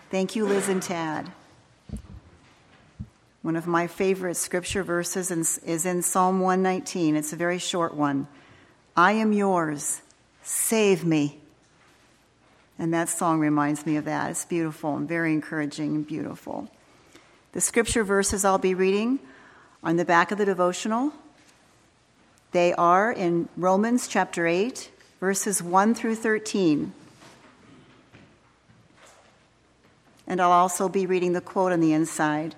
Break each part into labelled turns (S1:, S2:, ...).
S1: Thank you, Liz and Tad. One of my favorite scripture verses is in Psalm 119. It's a very short one. I am yours. Save me. And that song reminds me of that. It's beautiful and very encouraging and beautiful. The scripture verses I'll be reading are on the back of the devotional. They are in Romans chapter 8, verses 1 through 13. And I'll also be reading the quote on the inside.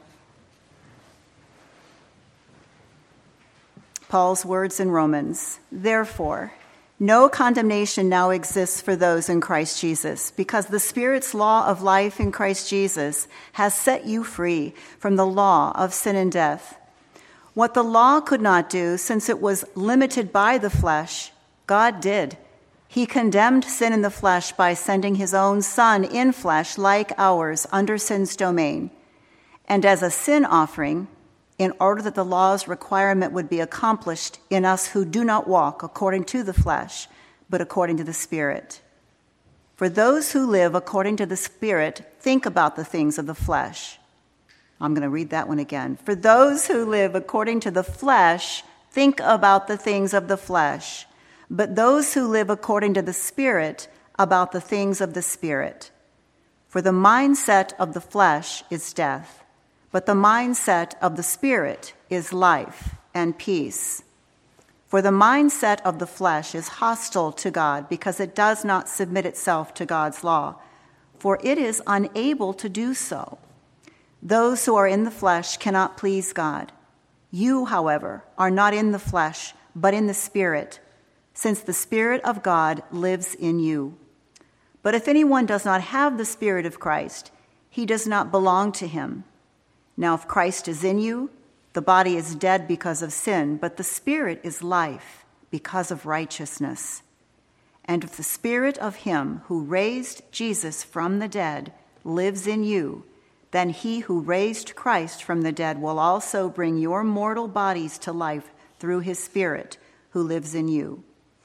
S1: Paul's words in Romans. Therefore, no condemnation now exists for those in Christ Jesus, because the Spirit's law of life in Christ Jesus has set you free from the law of sin and death. What the law could not do, since it was limited by the flesh, God did. He condemned sin in the flesh by sending his own Son in flesh like ours under sin's domain. And as a sin offering, in order that the law's requirement would be accomplished in us who do not walk according to the flesh, but according to the Spirit. For those who live according to the Spirit think about the things of the flesh. I'm going to read that one again. For those who live according to the flesh think about the things of the flesh, but those who live according to the Spirit about the things of the Spirit. For the mindset of the flesh is death, but the mindset of the Spirit is life and peace. For the mindset of the flesh is hostile to God because it does not submit itself to God's law, for it is unable to do so. Those who are in the flesh cannot please God. You, however, are not in the flesh, but in the Spirit, since the Spirit of God lives in you. But if anyone does not have the Spirit of Christ, he does not belong to him. Now, if Christ is in you, the body is dead because of sin, but the Spirit is life because of righteousness. And if the Spirit of him who raised Jesus from the dead lives in you, then he who raised Christ from the dead will also bring your mortal bodies to life through his Spirit who lives in you.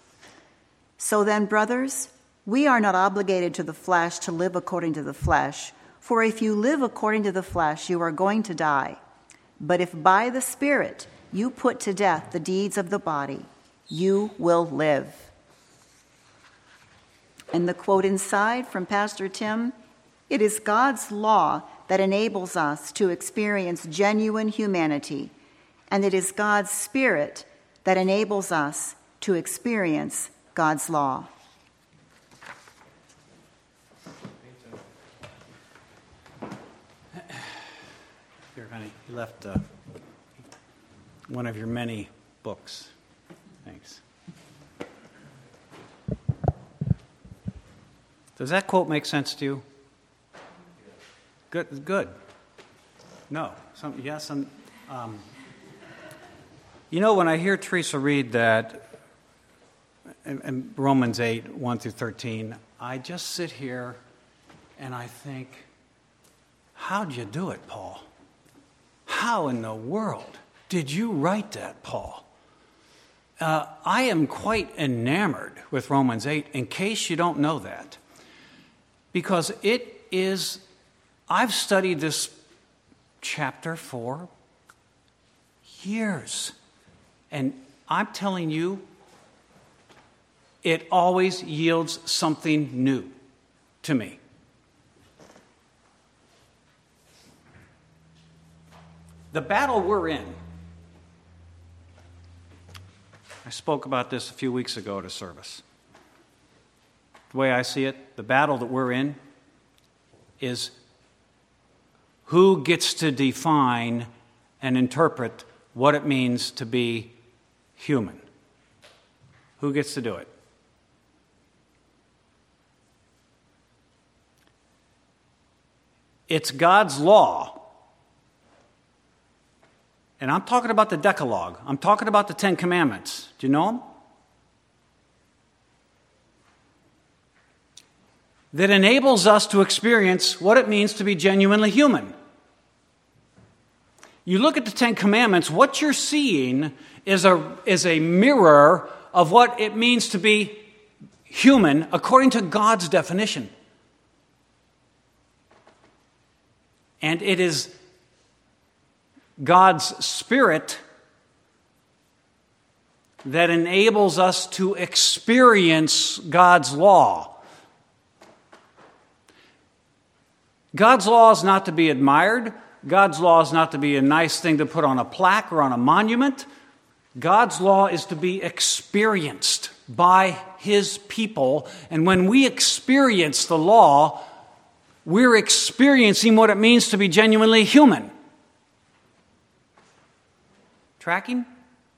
S1: So then, brothers, we are not obligated to the flesh to live according to the flesh. For if you live according to the flesh, you are going to die. But if by the Spirit you put to death the deeds of the body, you will live. And the quote inside from Pastor Tim, it is God's law that enables us to experience genuine humanity, and it is God's Spirit that enables us to experience God's law.
S2: Here, honey, you left one of your many books. Thanks. Does that quote make sense to you? Good. No. Yes. You know, when I hear Teresa read that in Romans 8, 1 through 13, I just sit here and I think, how'd you do it, Paul? How in the world did you write that, Paul? I am quite enamored with Romans 8, in case you don't know that. Because I've studied this chapter for years. And I'm telling you, it always yields something new to me. The battle we're in, I spoke about this a few weeks ago at a service. The way I see it, the battle that we're in is who gets to define and interpret what it means to be human. Who gets to do it? It's God's law. And I'm talking about the Decalogue. I'm talking about the Ten Commandments. Do you know them? That enables us to experience what it means to be genuinely human. You look at the Ten Commandments, what you're seeing is a mirror of what it means to be human according to God's definition. And it is God's Spirit that enables us to experience God's law. God's law is not to be admired. God's law is not to be a nice thing to put on a plaque or on a monument. God's law is to be experienced by His people. And when we experience the law, we're experiencing what it means to be genuinely human. Tracking?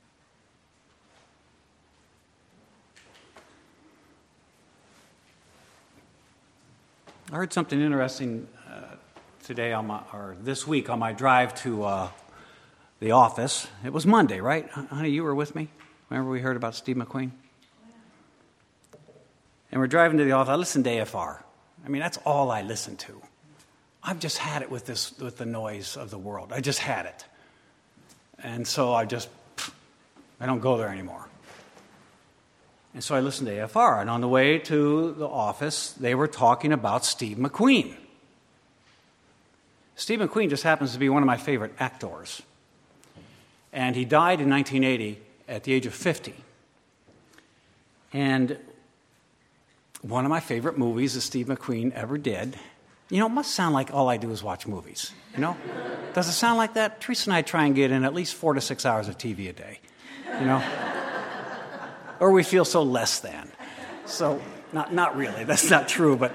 S2: I heard something interesting today this week on my drive to the office. It was Monday, right? Honey, you were with me? Remember we heard about Steve McQueen? And we're driving to the office. I listened to AFR. I mean, that's all I listen to. I've just had it with the noise of the world. I just had it. And so I don't go there anymore. And so I listened to AFR. And on the way to the office, they were talking about Steve McQueen. Steve McQueen just happens to be one of my favorite actors. And he died in 1980 at the age of 50. And one of my favorite movies that Steve McQueen ever did. You know, it must sound like all I do is watch movies, you know? Does it sound like that? Teresa and I try and get in at least 4 to 6 hours of TV a day, you know? Or we feel so less than. So, not really, that's not true, but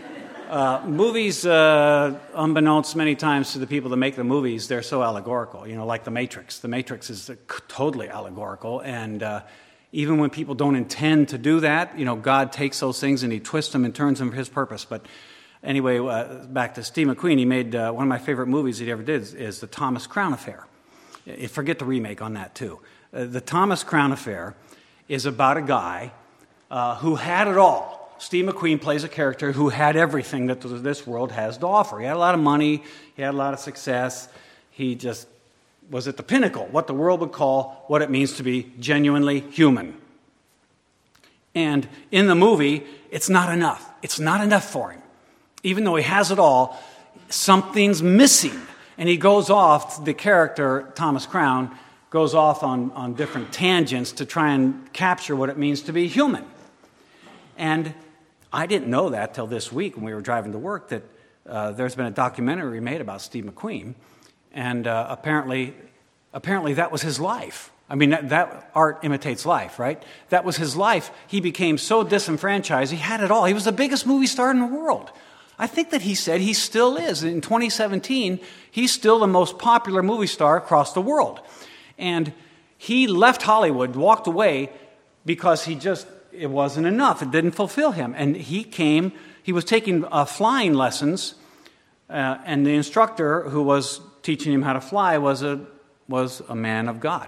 S2: movies, unbeknownst many times to the people that make the movies, they're so allegorical, you know, like The Matrix. The Matrix is totally allegorical, and even when people don't intend to do that, you know, God takes those things and He twists them and turns them for His purpose. But anyway, back to Steve McQueen, he made one of my favorite movies he ever did is The Thomas Crown Affair. Forget the remake on that, too. The Thomas Crown Affair is about a guy who had it all. Steve McQueen plays a character who had everything that this world has to offer. He had a lot of money. He had a lot of success. He just was at the pinnacle, what the world would call what it means to be genuinely human. And in the movie, it's not enough. It's not enough for him. Even though he has it all, something's missing. And he goes off, the character, Thomas Crown, goes off on different tangents to try and capture what it means to be human. And I didn't know that till this week when we were driving to work, that there's been a documentary made about Steve McQueen. And apparently that was his life. I mean, that art imitates life, right? That was his life. He became so disenfranchised. He had it all. He was the biggest movie star in the world. I think that he said he still is. In 2017, he's still the most popular movie star across the world. And he left Hollywood, walked away, because it wasn't enough. It didn't fulfill him. And he was taking flying lessons, and the instructor who was teaching him how to fly was a man of God.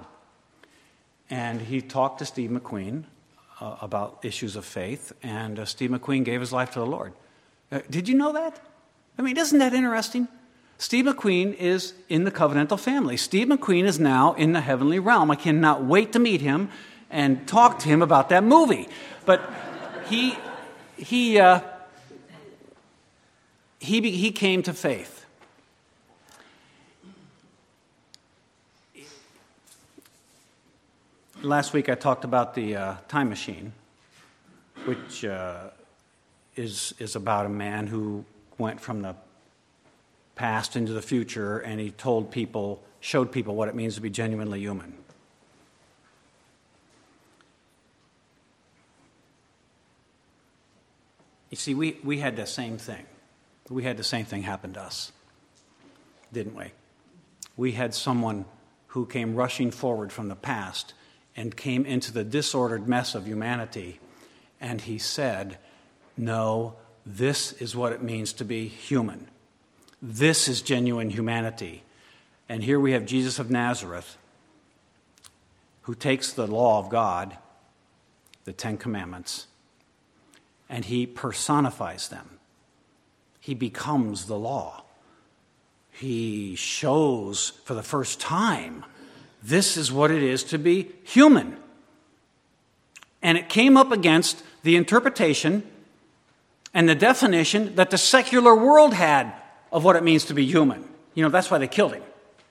S2: And he talked to Steve McQueen about issues of faith, and Steve McQueen gave his life to the Lord. Did you know that? I mean, isn't that interesting? Steve McQueen is in the covenantal family. Steve McQueen is now in the heavenly realm. I cannot wait to meet him and talk to him about that movie. But he came to faith. Last week I talked about the time machine, which is about a man who went from the past into the future, and he showed people what it means to be genuinely human. You see, we had the same thing. We had the same thing happen to us, didn't we? We had someone who came rushing forward from the past and came into the disordered mess of humanity, and he said, no, this is what it means to be human. This is genuine humanity. And here we have Jesus of Nazareth, who takes the law of God, the Ten Commandments, and he personifies them. He becomes the law. He shows for the first time, this is what it is to be human. And it came up against the interpretation and the definition that the secular world had of what it means to be human. That's why they killed him.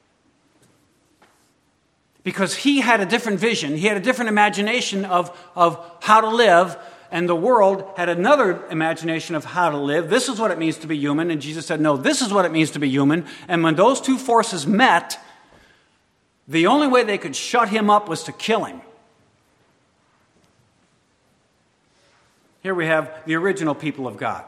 S2: Because he had a different vision. He had a different imagination of how to live, and the world had another imagination of how to live. This is what it means to be human. And Jesus said, no, this is what it means to be human. And when those two forces met, the only way they could shut him up was to kill him. Here we have the original people of God.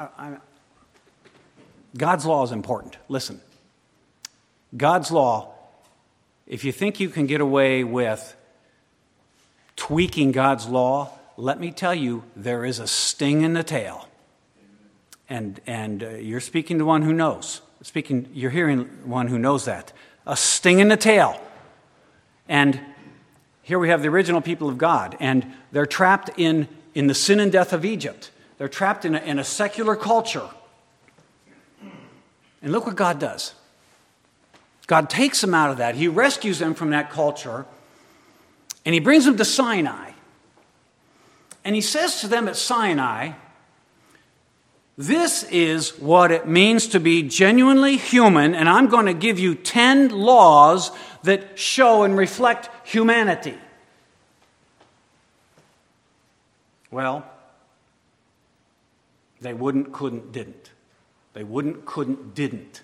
S2: God's law is important. Listen. God's law, if you think you can get away with tweaking God's law, let me tell you, there is a sting in the tail. And you're speaking to one who knows. You're hearing one who knows that. A sting in the tail. And here we have the original people of God, and they're trapped in the sin and death of Egypt. They're trapped in a secular culture. And look what God does. God takes them out of that. He rescues them from that culture, and he brings them to Sinai. And he says to them at Sinai, this is what it means to be genuinely human, and I'm going to give you 10 laws that show and reflect humanity. Well, they wouldn't, couldn't, didn't. They wouldn't, couldn't, didn't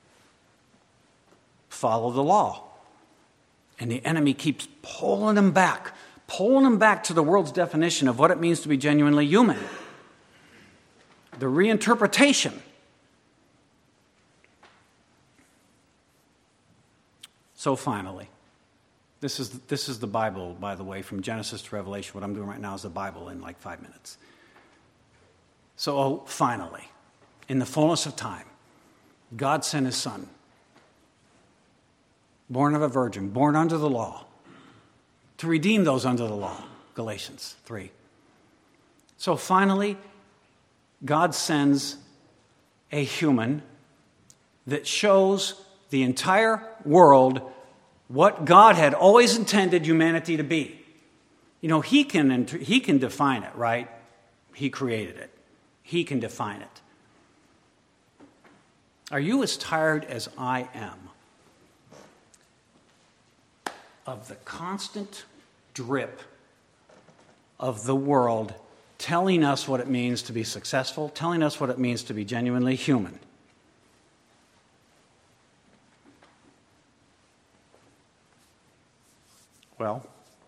S2: follow the law. And the enemy keeps pulling them back to the world's definition of what it means to be genuinely human. The reinterpretation. So finally, this is the Bible, by the way, from Genesis to Revelation. What I'm doing right now is the Bible in like 5 minutes. So finally, in the fullness of time, God sent his Son, born of a virgin, born under the law, to redeem those under the law, Galatians 3. So finally, God sends a human that shows the entire world what God had always intended humanity to be. He can define it, right? He created it. He can define it. Are you as tired as I am of the constant drip of the world telling us what it means to be successful, telling us what it means to be genuinely human? Well,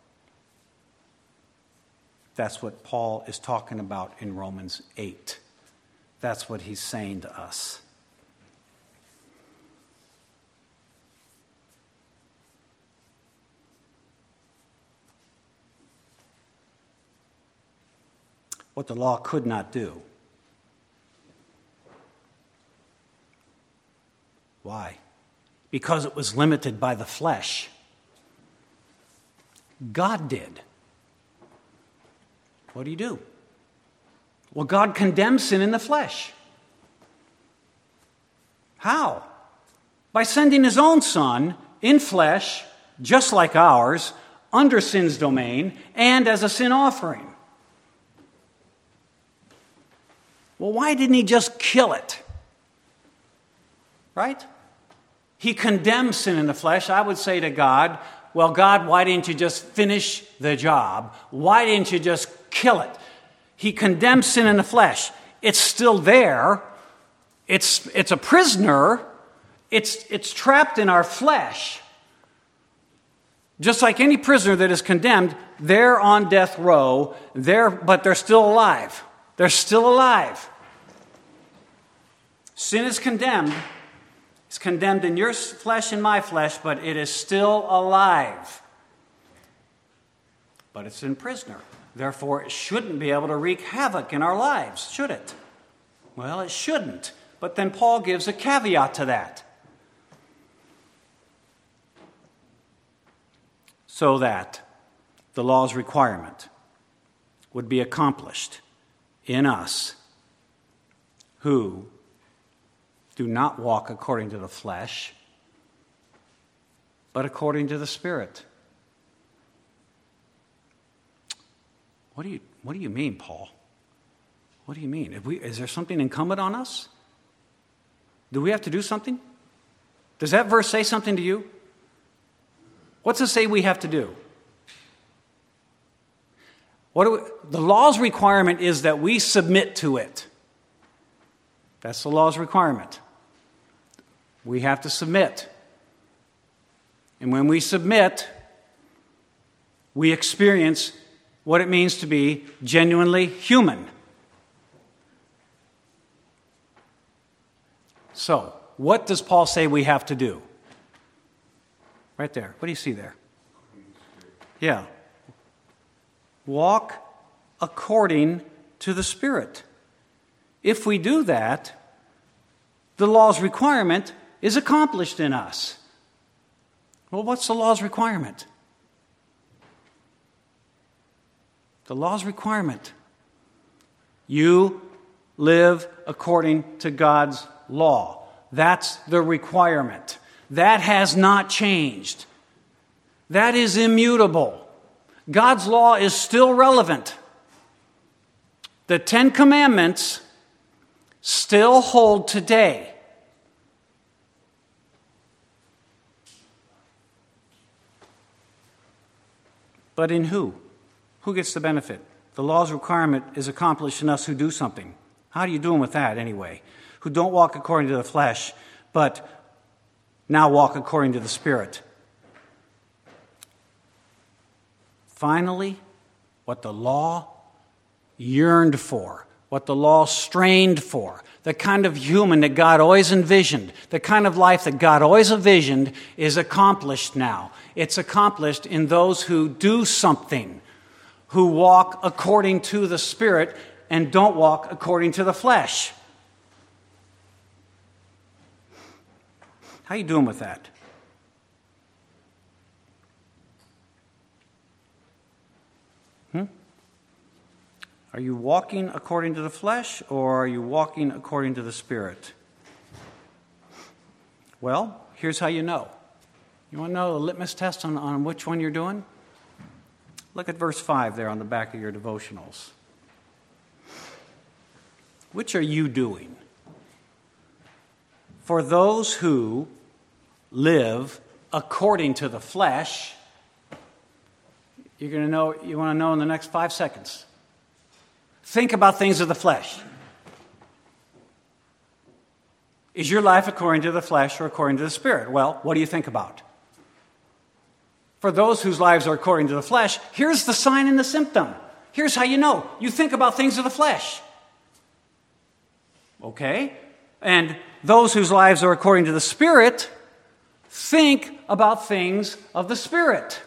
S2: that's what Paul is talking about in Romans 8. That's what he's saying to us. What the law could not do. Why? Because it was limited by the flesh. God did. What do you do? Well, God condemns sin in the flesh. How? By sending his own Son in flesh, just like ours, under sin's domain, and as a sin offering. Well, why didn't he just kill it? Right? He condemns sin in the flesh. I would say to God, well, God, why didn't you just finish the job? Why didn't you just kill it? He condemns sin in the flesh. It's still there. It's a prisoner. It's trapped in our flesh. Just like any prisoner that is condemned, they're on death row, but they're still alive. They're still alive. Sin is condemned. It's condemned in your flesh and my flesh, but it is still alive. But it's in prisoner. Therefore, it shouldn't be able to wreak havoc in our lives, should it? Well, it shouldn't. But then Paul gives a caveat to that. So that the law's requirement would be accomplished in us who do not walk according to the flesh, but according to the Spirit. What do you mean, Paul? What do you mean? Is there something incumbent on us? Do we have to do something? Does that verse say something to you? What's it say we have to do? The law's requirement is that we submit to it. That's the law's requirement. We have to submit. And when we submit, we experience what it means to be genuinely human. So, what does Paul say we have to do? Right there. What do you see there? Yeah. Walk according to the Spirit. If we do that, the law's requirement is accomplished in us. Well, what's the law's requirement? The law's requirement. You live according to God's law. That's the requirement. That has not changed. That is immutable. God's law is still relevant. The 10 Commandments still hold today. But in who? Who gets the benefit? The law's requirement is accomplished in us who do something. How are you doing with that anyway? Who don't walk according to the flesh, but now walk according to the Spirit. Finally, what the law yearned for, what the law strained for, the kind of human that God always envisioned, the kind of life that God always envisioned is accomplished now. It's accomplished in those who do something, who walk according to the Spirit and don't walk according to the flesh. How are you doing with that? Are you walking according to the flesh, or are you walking according to the Spirit? Well, here's how you know. You want to know the litmus test on which one you're doing? Look at verse 5 there on the back of your devotionals. Which are you doing? For those who live according to the flesh, you want to know in the next 5 seconds. Think about things of the flesh. Is your life according to the flesh or according to the Spirit? Well, what do you think about? For those whose lives are according to the flesh, here's the sign and the symptom. Here's how you know. You think about things of the flesh. Okay? And those whose lives are according to the Spirit think about things of the Spirit.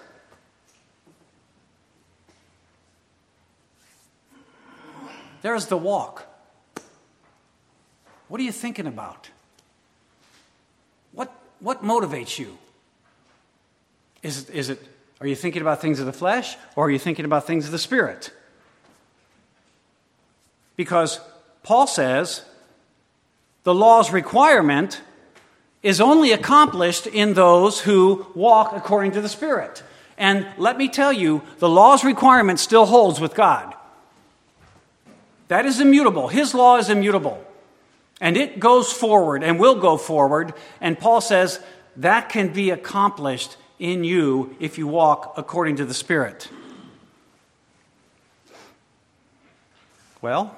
S2: There's the walk. What are you thinking about? What motivates you? Are you thinking about things of the flesh, or are you thinking about things of the Spirit? Because Paul says the law's requirement is only accomplished in those who walk according to the Spirit. And let me tell you, the law's requirement still holds with God. That is immutable. His law is immutable. And it goes forward and will go forward. And Paul says that can be accomplished in you if you walk according to the Spirit. Well,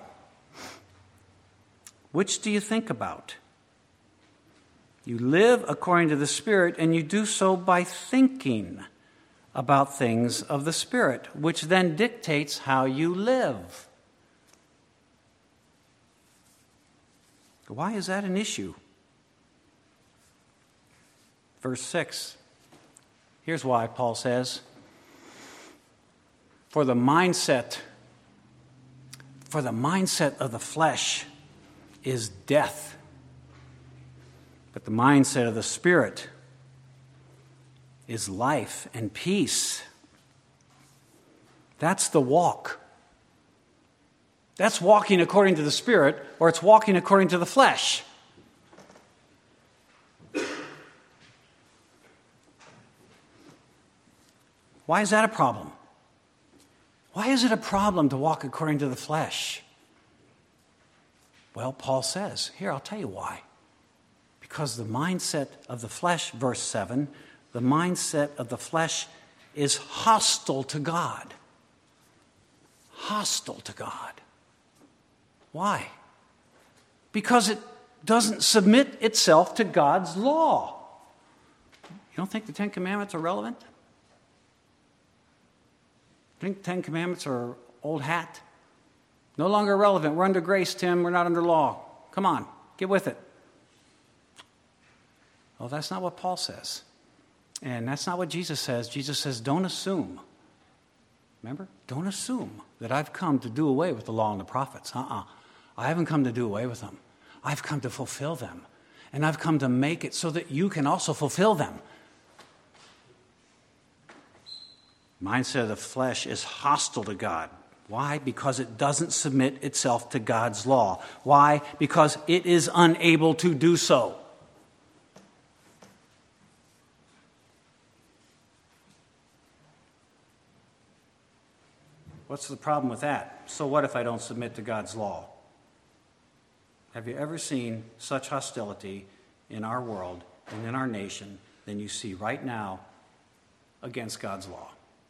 S2: which do you think about? You live according to the Spirit, and you do so by thinking about things of the Spirit, which then dictates how you live. Why is that an issue? Verse 6. Here's why Paul says, For the mindset of the flesh is death, but the mindset of the Spirit is life and peace. That's the walk. That's walking according to the Spirit, or it's walking according to the flesh. Why is that a problem? Why is it a problem to walk according to the flesh? Well, Paul says, here, I'll tell you why. Because the mindset of the flesh, verse 7, the mindset of the flesh is hostile to God. Hostile to God. Why? Because it doesn't submit itself to God's law. You don't think the Ten Commandments are relevant? Think the Ten Commandments are old hat? No longer relevant. We're under grace, Tim. We're not under law. Come on, get with it. Well, that's not what Paul says. And that's not what Jesus says. Jesus says, don't assume. Remember? Don't assume that I've come to do away with the law and the prophets. I haven't come to do away with them. I've come to fulfill them. And I've come to make it so that you can also fulfill them. Mindset of the flesh is hostile to God. Why? Because it doesn't submit itself to God's law. Why? Because it is unable to do so. What's the problem with that? So what if I don't submit to God's law? Have you ever seen such hostility in our world and in our nation than you see right now against God's law?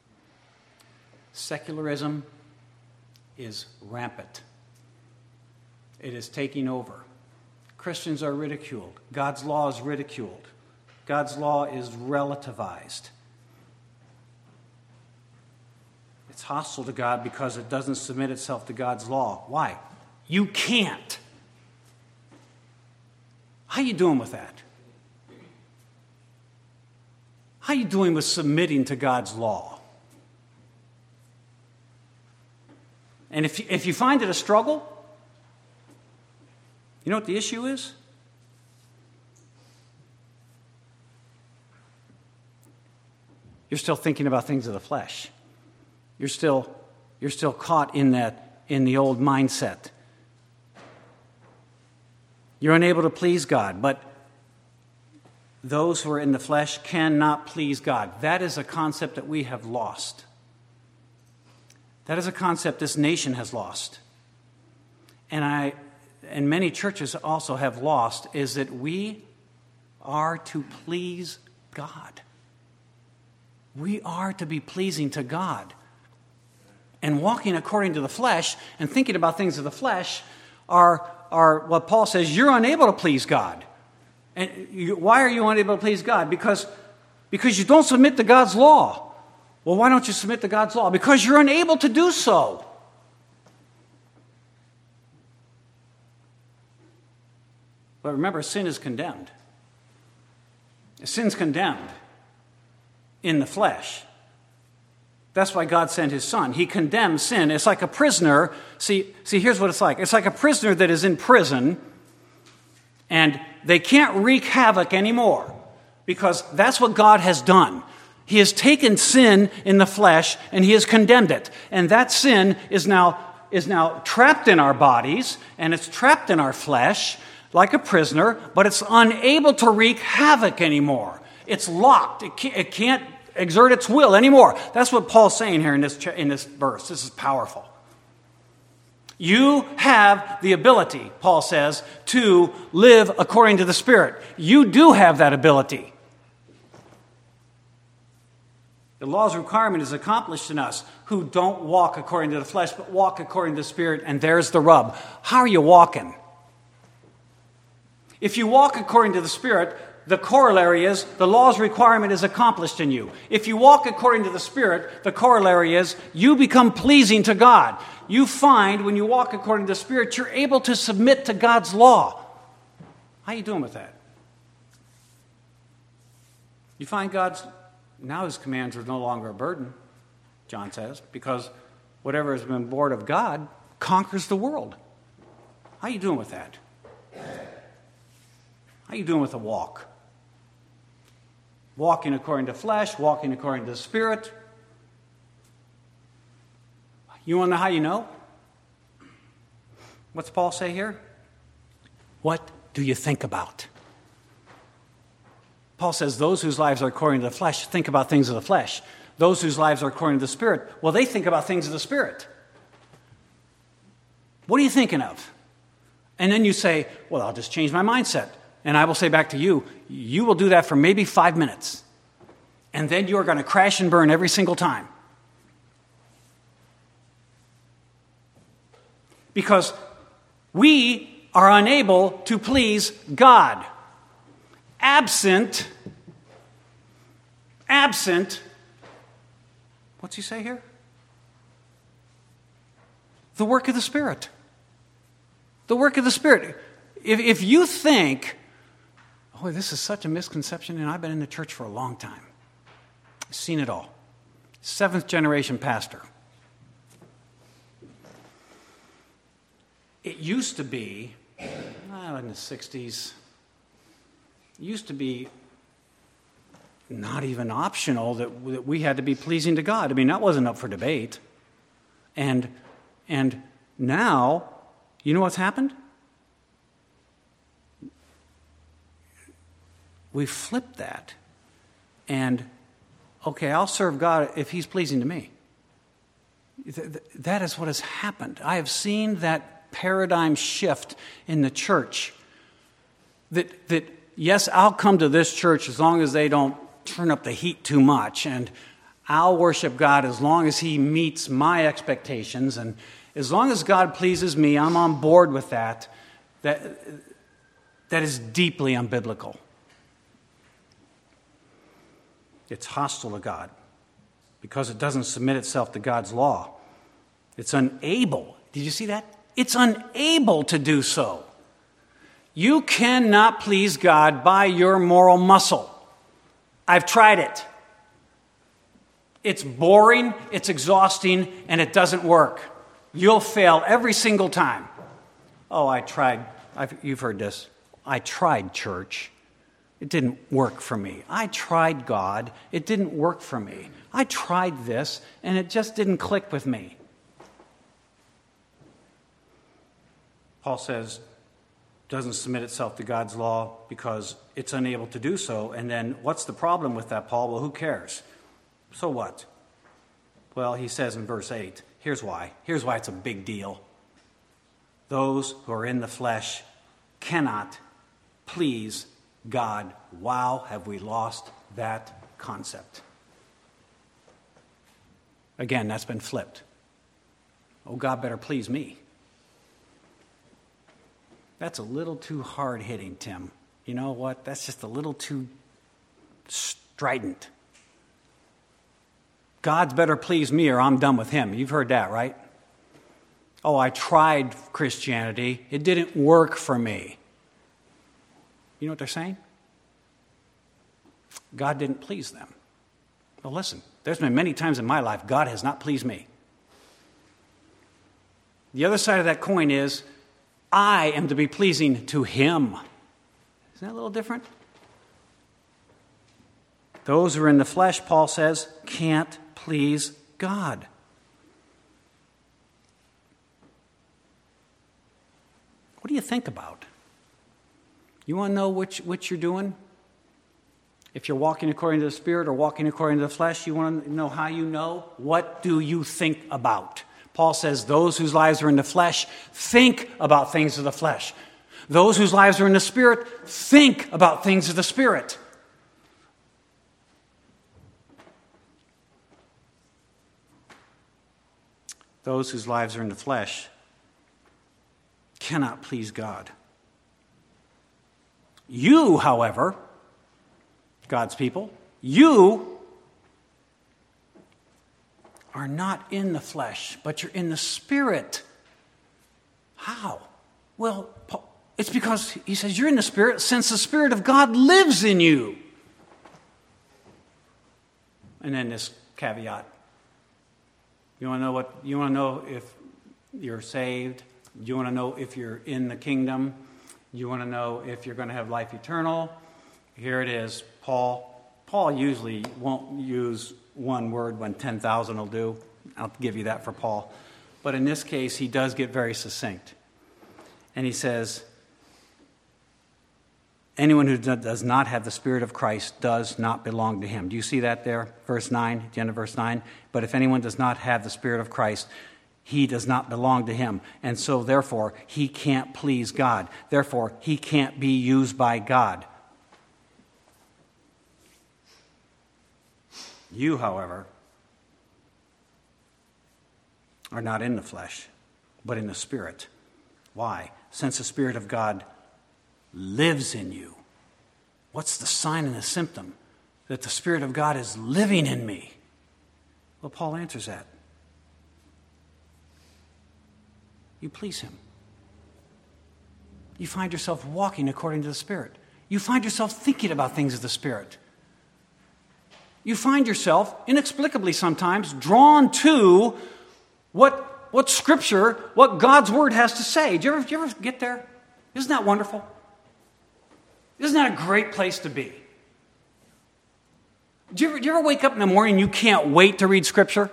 S2: Secularism is rampant. It is taking over. Christians are ridiculed. God's law is ridiculed. God's law is relativized. It's hostile to God because it doesn't submit itself to God's law. Why? You can't. How you doing with that? How you doing with submitting to God's law? And if you find it a struggle, you know what the issue is? You're still thinking about things of the flesh. You're still caught in the old mindset. You're unable to please God, but those who are in the flesh cannot please God. That is a concept that we have lost. That is a concept this nation has lost. And many churches also have lost, is that we are to please God. We are to be pleasing to God. And walking according to the flesh and thinking about things of the flesh are what Paul says, you're unable to please God. And why are you unable to please God? Because you don't submit to God's law. Well, why don't you submit to God's law? Because you're unable to do so. But remember, sin is condemned. Sin's condemned in the flesh. That's why God sent his son. He condemns sin. It's like a prisoner. See, here's what it's like. It's like a prisoner that is in prison, and they can't wreak havoc anymore because that's what God has done. He has taken sin in the flesh, and he has condemned it. And that sin is now trapped in our bodies, and it's trapped in our flesh like a prisoner, but it's unable to wreak havoc anymore. It's locked. It can't exert its will anymore. That's what Paul's saying here in this verse. This is powerful. You have the ability, Paul says, to live according to the Spirit. You do have that ability. The law's requirement is accomplished in us who don't walk according to the flesh, but walk according to the Spirit, and there's the rub. How are you walking? If you walk according to the Spirit, the corollary is the law's requirement is accomplished in you. If you walk according to the Spirit, the corollary is you become pleasing to God. You find when you walk according to the Spirit, you're able to submit to God's law. How are you doing with that? You find now his commands are no longer a burden, John says, because whatever has been born of God conquers the world. How are you doing with that? How are you doing with the walk? Walking according to flesh, walking according to the Spirit. You want to know how you know? What's Paul say here? What do you think about? Paul says those whose lives are according to the flesh think about things of the flesh. Those whose lives are according to the Spirit, well, they think about things of the Spirit. What are you thinking of? And then you say, well, I'll just change my mindset. And I will say back to you, you will do that for maybe 5 minutes. And then you are going to crash and burn every single time. Because we are unable to please God. Absent, what's he say here? The work of the Spirit. The work of the Spirit. If you think, oh, this is such a misconception, and I've been in the church for a long time. I've seen it all. 7th generation pastor. It used to be, in the 60s, it used to be not even optional that we had to be pleasing to God. I mean, that wasn't up for debate. And now, you know what's happened? We flipped that. And, okay, I'll serve God if he's pleasing to me. That is what has happened. I have seen that paradigm shift in the church. That yes, I'll come to this church as long as they don't turn up the heat too much, and I'll worship God as long as he meets my expectations, and as long as God pleases me, I'm on board with that. That is deeply unbiblical. It's hostile to God because it doesn't submit itself to God's law. It's unable. Did you see that? It's unable to do so. You cannot please God by your moral muscle. I've tried it. It's boring, it's exhausting, and it doesn't work. You'll fail every single time. Oh, I tried. You've heard this. I tried church. It didn't work for me. I tried God. It didn't work for me. I tried this, and it just didn't click with me. Paul says, doesn't submit itself to God's law because it's unable to do so. And then what's the problem with that, Paul? Well, who cares? So what? Well, he says in verse 8, here's why. Here's why it's a big deal. Those who are in the flesh cannot please God. Wow, have we lost that concept. Again, that's been flipped. Oh, God better please me. That's a little too hard-hitting, Tim. You know what? That's just a little too strident. God's better please me or I'm done with him. You've heard that, right? Oh, I tried Christianity. It didn't work for me. You know what they're saying? God didn't please them. Well, listen, there's been many times in my life God has not pleased me. The other side of that coin is I am to be pleasing to him. Isn't that a little different? Those who are in the flesh, Paul says, can't please God. What do you think about? You want to know which you're doing? If you're walking according to the Spirit or walking according to the flesh, you want to know how you know? What do you think about? Paul says those whose lives are in the flesh think about things of the flesh. Those whose lives are in the Spirit think about things of the Spirit. Those whose lives are in the flesh cannot please God. You, however, God's people, you are not in the flesh, but you're in the Spirit. How? Well, it's because he says you're in the Spirit since the Spirit of God lives in you. And then this caveat. You want to know if you're saved? You want to know if you're in the kingdom? You want to know if you're going to have life eternal? Here it is. Paul usually won't use one word when 10,000 will do. I'll give you that for Paul. But in this case, he does get very succinct. And he says, anyone who does not have the Spirit of Christ does not belong to him. Do you see that there? Verse 9, at the end of verse 9. But if anyone does not have the Spirit of Christ, he does not belong to him. And so, therefore, he can't please God. Therefore, he can't be used by God. You, however, are not in the flesh, but in the Spirit. Why? Since the Spirit of God lives in you. What's the sign and the symptom that the Spirit of God is living in me? Well, Paul answers that. You please him. You find yourself walking according to the Spirit. You find yourself thinking about things of the Spirit. You find yourself, inexplicably sometimes, drawn to what Scripture, what God's Word has to say. Do you ever get there? Isn't that wonderful? Isn't that a great place to be? Do you ever wake up in the morning and you can't wait to read Scripture?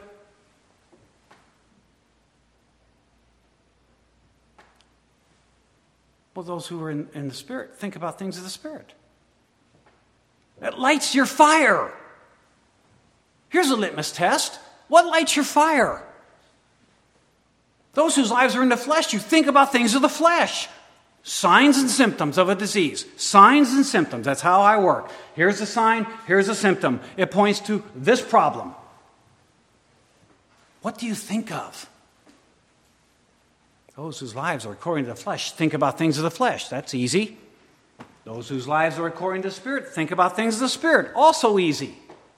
S2: Well, those who are in the Spirit think about things of the Spirit. It lights your fire. Here's a litmus test. What lights your fire? Those whose lives are in the flesh, you think about things of the flesh. Signs and symptoms of a disease. Signs and symptoms. That's how I work. Here's a sign, here's a symptom. It points to this problem. What do you think of? Those whose lives are according to the flesh think about things of the flesh. That's easy. Those whose lives are according to the Spirit think about things of the Spirit. Also easy.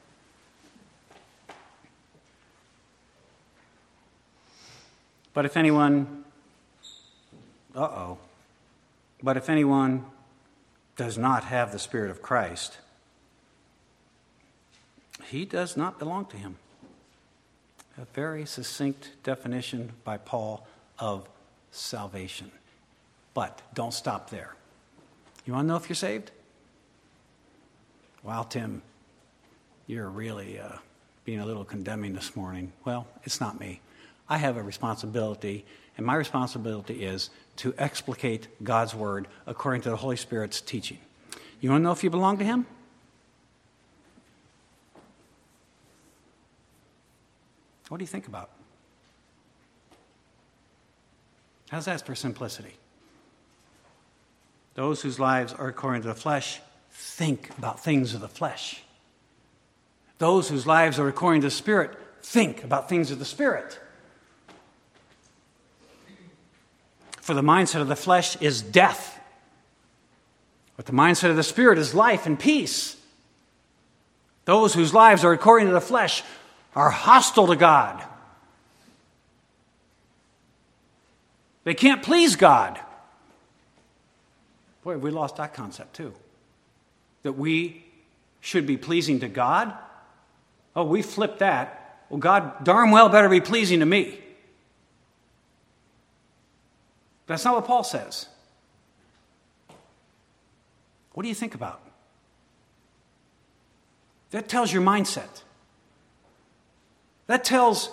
S2: But if anyone does not have the Spirit of Christ, he does not belong to him. A very succinct definition by Paul of salvation. But don't stop there. You want to know if you're saved? Wow, Tim, you're really being a little condemning this morning. Well, it's not me. I have a responsibility, and my responsibility is to explicate God's Word according to the Holy Spirit's teaching. You want to know if you belong to him? What do you think about? How's that for simplicity? Those whose lives are according to the flesh think about things of the flesh. Those whose lives are according to the Spirit think about things of the Spirit. For the mindset of the flesh is death, but the mindset of the Spirit is life and peace. Those whose lives are according to the flesh are hostile to God. They can't please God. Boy, we lost that concept too. That we should be pleasing to God. Oh, we flipped that. Well, God darn well better be pleasing to me. That's not what Paul says. What do you think about? That tells your mindset. That tells,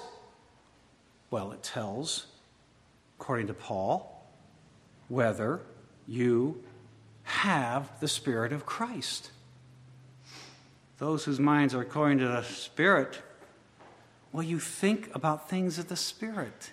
S2: according to Paul, whether you have the Spirit of Christ. Those whose minds are according to the Spirit, well, you think about things of the Spirit.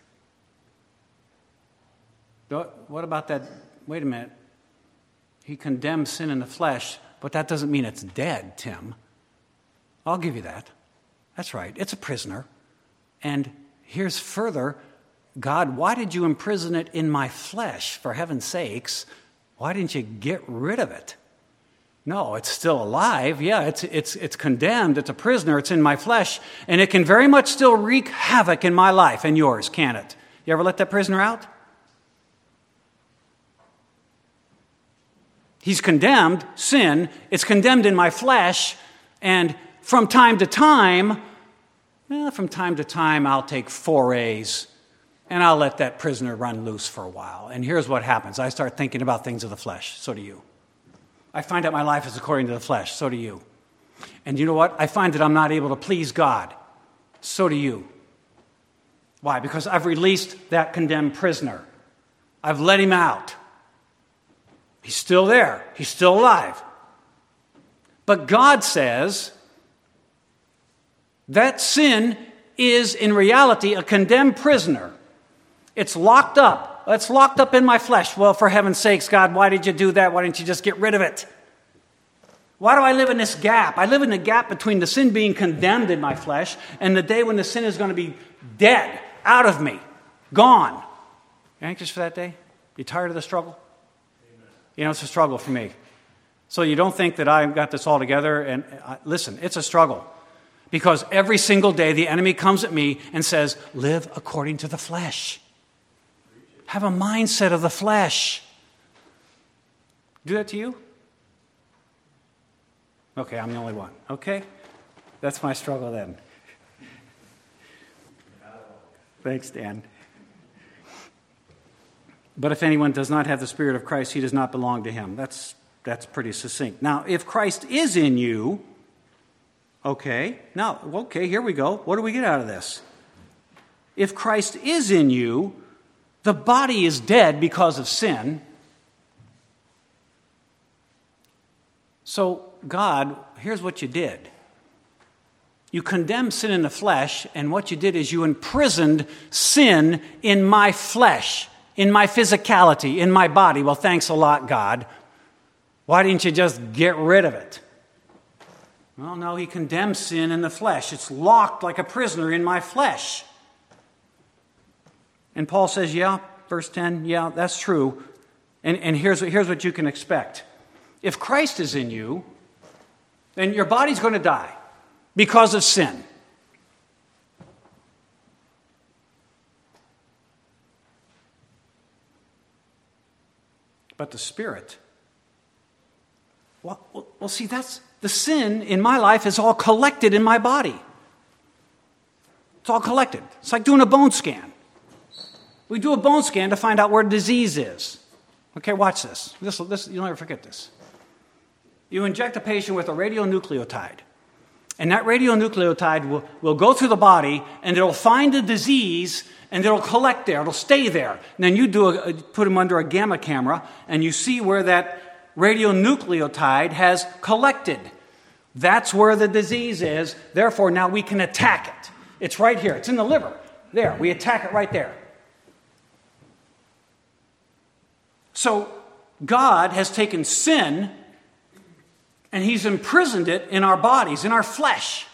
S2: What about that? Wait a minute. He condemns sin in the flesh, but that doesn't mean it's dead, Tim. I'll give you that. That's right. It's a prisoner. And here's further, God, why did you imprison it in my flesh? For heaven's sakes, why didn't you get rid of it? No, it's still alive. Yeah, it's condemned. It's a prisoner. It's in my flesh. And it can very much still wreak havoc in my life and yours, can it? You ever let that prisoner out? He's condemned, sin. It's condemned in my flesh. And from time to time, I'll take forays and I'll let that prisoner run loose for a while. And here's what happens. I start thinking about things of the flesh. So do you. I find out my life is according to the flesh. So do you. And you know what? I find that I'm not able to please God. So do you. Why? Because I've released that condemned prisoner. I've let him out. He's still there. He's still alive. But God says that sin is in reality a condemned prisoner. It's locked up. It's locked up in my flesh. Well, for heaven's sakes, God, why did you do that? Why didn't you just get rid of it? Why do I live in this gap? I live in the gap between the sin being condemned in my flesh and the day when the sin is going to be dead, out of me, gone. You anxious for that day? You tired of the struggle? Amen. You know, it's a struggle for me. So you don't think that I've got this all together. And listen, it's a struggle. Because every single day the enemy comes at me and says, live according to the flesh. Have a mindset of the flesh. Do that to you? Okay, I'm the only one. Okay? That's my struggle then. Thanks, Dan. But if anyone does not have the Spirit of Christ, he does not belong to him. That's pretty succinct. Now, if Christ is in you, okay, here we go. What do we get out of this? If Christ is in you, the body is dead because of sin. So, God, here's what you did. You condemned sin in the flesh, and what you did is you imprisoned sin in my flesh, in my physicality, in my body. Well, thanks a lot, God. Why didn't you just get rid of it? Well, no, he condemns sin in the flesh. It's locked like a prisoner in my flesh. And Paul says, yeah, verse 10, yeah, that's true. And here's what you can expect. If Christ is in you, then your body's going to die because of sin. But the Spirit, well, see, that's the sin in my life is all collected in my body. It's all collected. It's like doing a bone scan. We do a bone scan to find out where disease is. Okay, watch this. You'll never forget this. You inject a patient with a radionucleotide, and that radionucleotide will go through the body, and it'll find the disease, and it'll collect there. It'll stay there. And then you put them under a gamma camera, and you see where that radionucleotide has collected. That's where the disease is. Therefore, now we can attack it. It's right here. It's in the liver. There. We attack it right there. So, God has taken sin and he's imprisoned it in our bodies, in our flesh.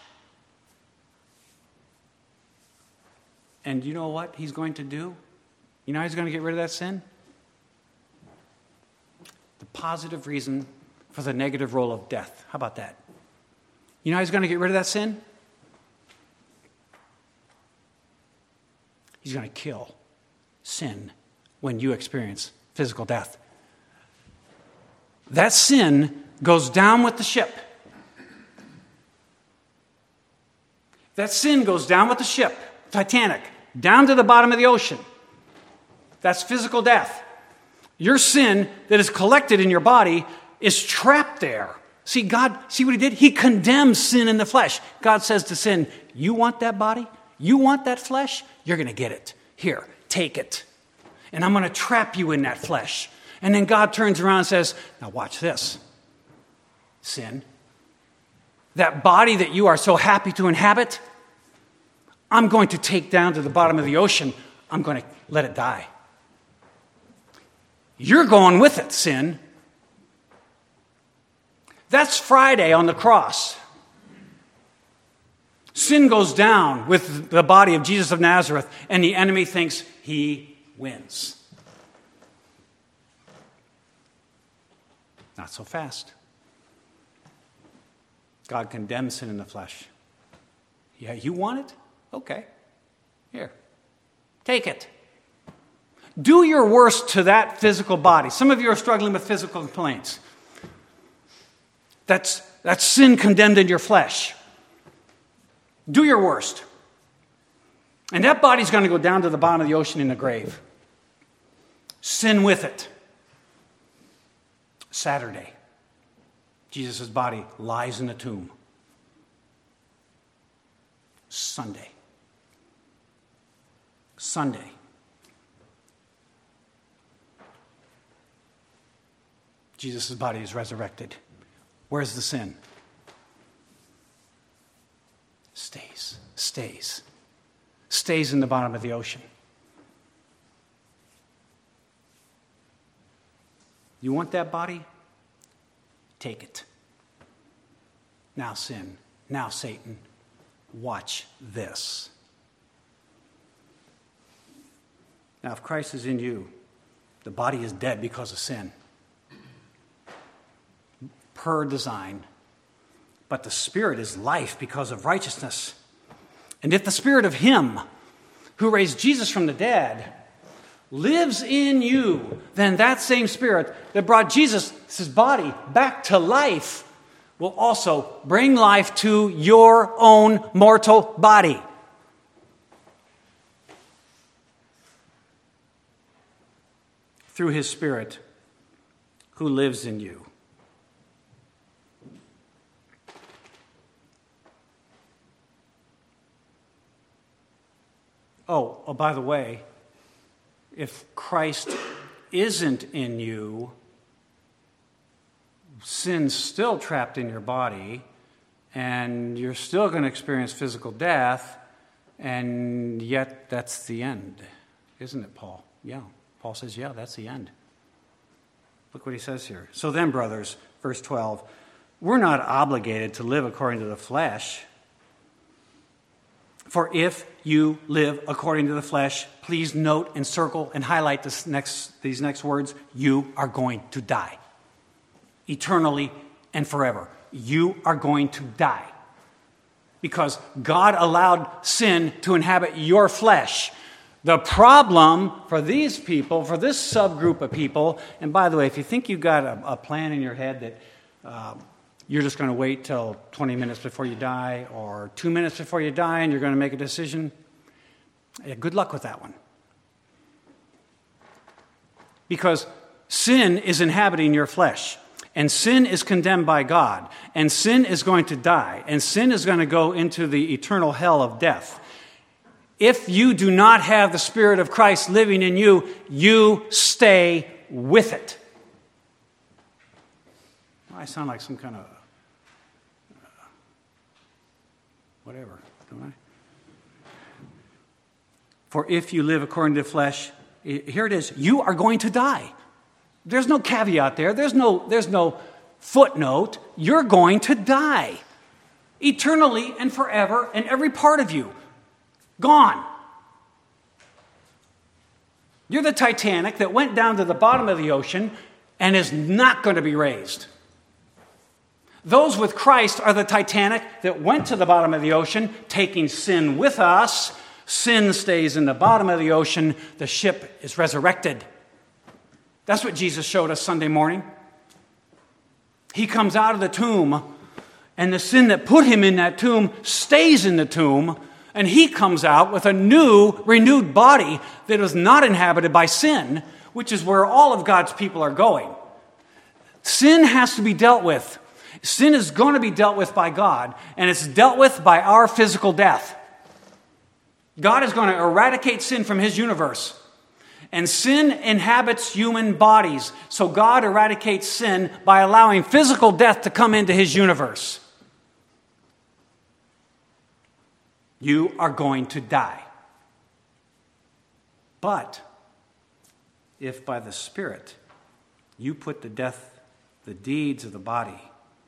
S2: And you know what he's going to do? You know how he's going to get rid of that sin? The positive reason for the negative role of death. How about that? You know how he's going to get rid of that sin? He's going to kill sin when you experience physical death. That sin goes down with the ship. That sin goes down with the ship, Titanic, down to the bottom of the ocean. That's physical death. Your sin that is collected in your body is trapped there. See, God, see what he did? He condemns sin in the flesh. God says to sin, you want that body? You want that flesh? You're going to get it. Here, take it. And I'm going to trap you in that flesh. And then God turns around and says, now watch this. Sin. That body that you are so happy to inhabit, I'm going to take down to the bottom of the ocean. I'm going to let it die. You're going with it, sin. That's Friday on the cross. Sin goes down with the body of Jesus of Nazareth, and the enemy thinks he wins. Not so fast. God condemns sin in the flesh. Yeah, you want it? Okay. Here. Take it. Do your worst to that physical body. Some of you are struggling with physical complaints. That's sin condemned in your flesh. Do your worst. And that body's going to go down to the bottom of the ocean in the grave. Sin with it. Saturday, Jesus' body lies in the tomb. Sunday, Jesus' body is resurrected. Where's the sin? Stays in the bottom of the ocean. You want that body? Take it. Now sin. Now Satan. Watch this. Now if Christ is in you, the body is dead because of sin. Per design. But the Spirit is life because of righteousness. And if the Spirit of Him who raised Jesus from the dead lives in you, then that same Spirit that brought Jesus' body back to life will also bring life to your own mortal body. Through His Spirit who lives in you. Oh, by the way, if Christ isn't in you, sin's still trapped in your body, and you're still going to experience physical death, and yet that's the end. Isn't it, Paul? Yeah. Paul says, yeah, that's the end. Look what he says here. So then, brothers, verse 12, we're not obligated to live according to the flesh. For if you live according to the flesh, please note and circle and highlight these next words. You are going to die. Eternally and forever. You are going to die. Because God allowed sin to inhabit your flesh. The problem for these people, for this subgroup of people, and by the way, if you think you've got a plan in your head that you're just going to wait till 20 minutes before you die or 2 minutes before you die and you're going to make a decision, yeah, good luck with that one. Because sin is inhabiting your flesh. And sin is condemned by God. And sin is going to die. And sin is going to go into the eternal hell of death. If you do not have the Spirit of Christ living in you, you stay with it. I sound like some kind of whatever, don't I? For if you live according to the flesh, here it is, you are going to die. There's no caveat there. There's no footnote. You're going to die. Eternally and forever, and every part of you. Gone. You're the Titanic that went down to the bottom of the ocean and is not going to be raised. Those with Christ are the Titanic that went to the bottom of the ocean, taking sin with us. Sin stays in the bottom of the ocean. The ship is resurrected. That's what Jesus showed us Sunday morning. He comes out of the tomb, and the sin that put him in that tomb stays in the tomb, and he comes out with a new, renewed body that is not inhabited by sin, which is where all of God's people are going. Sin has to be dealt with. Sin is going to be dealt with by God, and it's dealt with by our physical death. God is going to eradicate sin from His universe. And sin inhabits human bodies. So God eradicates sin by allowing physical death to come into His universe. You are going to die. But if by the Spirit you put to death the deeds of the body,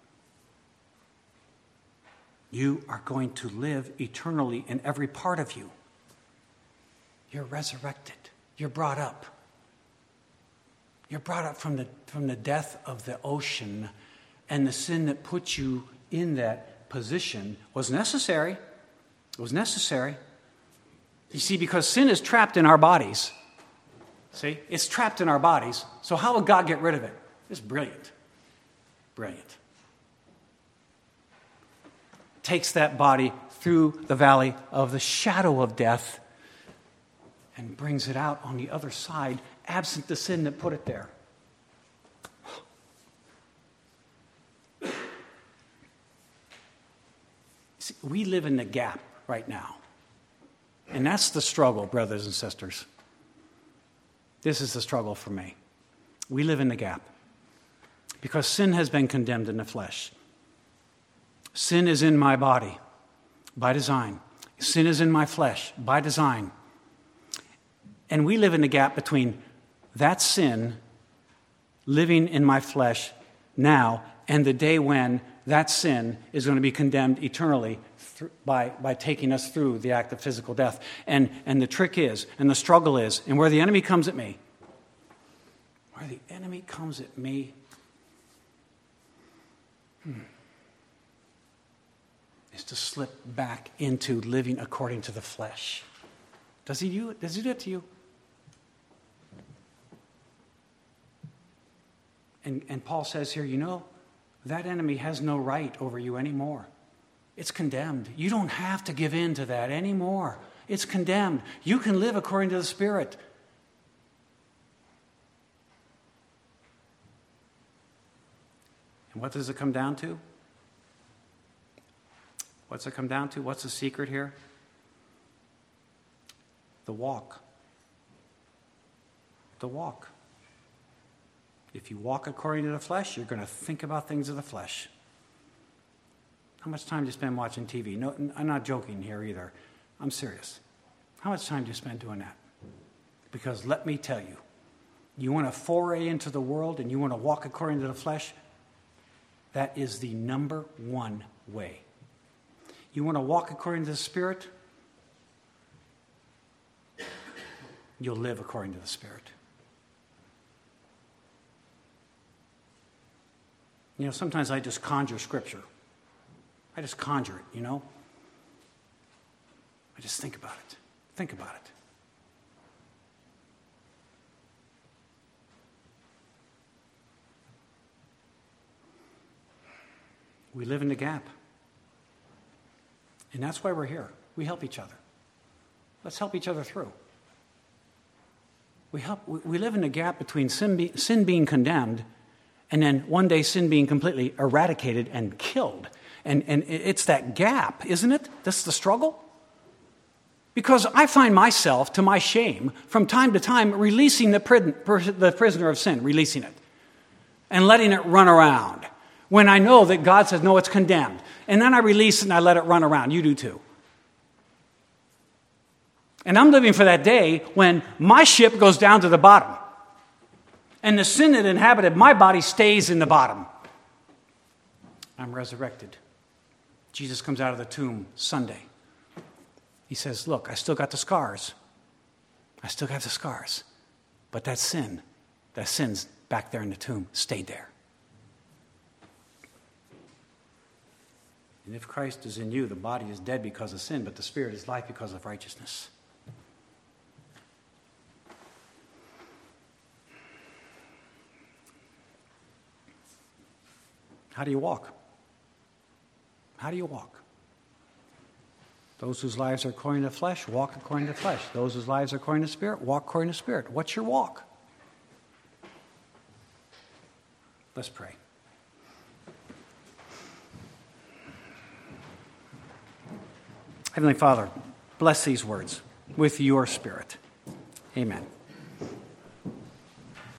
S2: you are going to live eternally in every part of you. You're resurrected. You're brought up. You're brought up from the death of the ocean, and the sin that put you in that position was necessary. It was necessary. You see, because sin is trapped in our bodies. See? It's trapped in our bodies. So how would God get rid of it? It's brilliant. Brilliant. Takes that body through the valley of the shadow of death and brings it out on the other side, absent the sin that put it there. See, we live in the gap right now. And that's the struggle, brothers and sisters. This is the struggle for me. We live in the gap. Because sin has been condemned in the flesh. Sin is in my body by design. Sin is in my flesh by design. And we live in the gap between that sin living in my flesh now, and the day when that sin is going to be condemned eternally by taking us through the act of physical death. And the trick is, and the struggle is, and where the enemy comes at me, is to slip back into living according to the flesh. Does he do it? Does he do it to you? And Paul says here, that enemy has no right over you anymore. It's condemned. You don't have to give in to that anymore. It's condemned. You can live according to the Spirit. And what does it come down to? What's it come down to? What's the secret here? The walk. The walk. If you walk according to the flesh, you're going to think about things of the flesh. How much time do you spend watching TV? No, I'm not joking here either. I'm serious. How much time do you spend doing that? Because let me tell you, you want to foray into the world and you want to walk according to the flesh, that is the number one way. You want to walk according to the Spirit, you'll live according to the Spirit. Sometimes I just conjure Scripture. I just conjure it, I just think about it. Think about it. We live in the gap. And that's why we're here. We help each other. Let's help each other through. We live in a gap between sin being condemned and then one day sin being completely eradicated and killed. And it's that gap, isn't it? That's the struggle. Because I find myself, to my shame, from time to time, releasing the prisoner of sin, releasing it, and letting it run around, when I know that God says, no, it's condemned. And then I release it and I let it run around. You do too. And I'm living for that day when my ship goes down to the bottom. And the sin that inhabited my body stays in the bottom. I'm resurrected. Jesus comes out of the tomb Sunday. He says, look, I still got the scars. I still got the scars. But that sin's back there in the tomb, stayed there. And if Christ is in you, the body is dead because of sin, but the Spirit is life because of righteousness. How do you walk? How do you walk? Those whose lives are according to the flesh, walk according to the flesh. Those whose lives are according to the Spirit, walk according to the Spirit. What's your walk? Let's pray. Heavenly Father, bless these words with your Spirit. Amen.